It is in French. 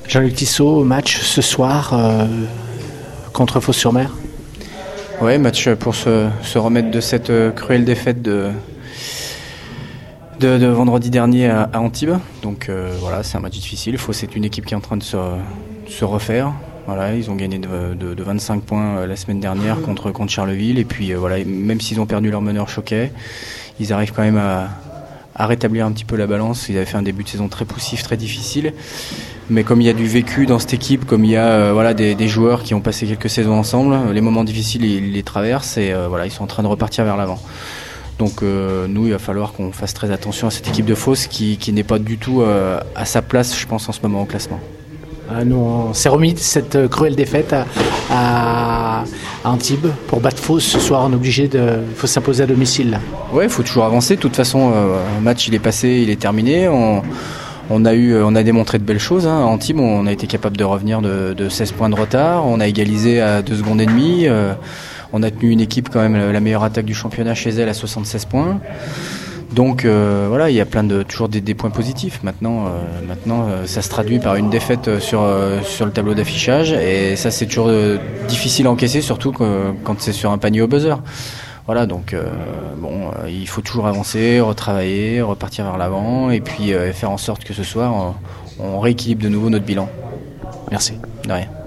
Jean-Luc Tissot, match ce soir contre Fos-sur-Mer. Ouais, match pour se remettre de cette cruelle défaite de vendredi dernier à Antibes. Donc voilà, c'est un match difficile. Fos, c'est une équipe qui est en train de se refaire. Voilà, ils ont gagné de 25 points la semaine dernière contre Charleville. Et puis voilà, même s'ils ont perdu leur meneur Choquet, ils arrivent quand même à rétablir un petit peu la balance. Ils avaient fait un début de saison très poussif, très difficile. Mais comme il y a du vécu dans cette équipe, comme il y a voilà, des joueurs qui ont passé quelques saisons ensemble, les moments difficiles, ils les traversent et voilà, ils sont en train de repartir vers l'avant. Donc nous, il va falloir qu'on fasse très attention à cette équipe de Fos qui n'est pas du tout à sa place, je pense, en ce moment au classement. Nous, on s'est remis de cette cruelle défaite à Antibes. Pour battre Fos ce soir, on est obligé il faut s'imposer à domicile. Ouais, il faut toujours avancer. De toute façon, le match il est passé, il est terminé. On a démontré de belles choses. À Antibes, on a été capable de revenir de 16 points de retard. On a égalisé à 2 secondes et demie. On a tenu une équipe quand même la meilleure attaque du championnat chez elle à 76 points. Donc voilà, il y a toujours des points positifs. Maintenant, ça se traduit par une défaite sur le tableau d'affichage et ça c'est toujours difficile à encaisser, surtout quand c'est sur un panier au buzzer. Voilà, donc il faut toujours avancer, retravailler, repartir vers l'avant et puis faire en sorte que ce soir on rééquilibre de nouveau notre bilan. Merci. De rien.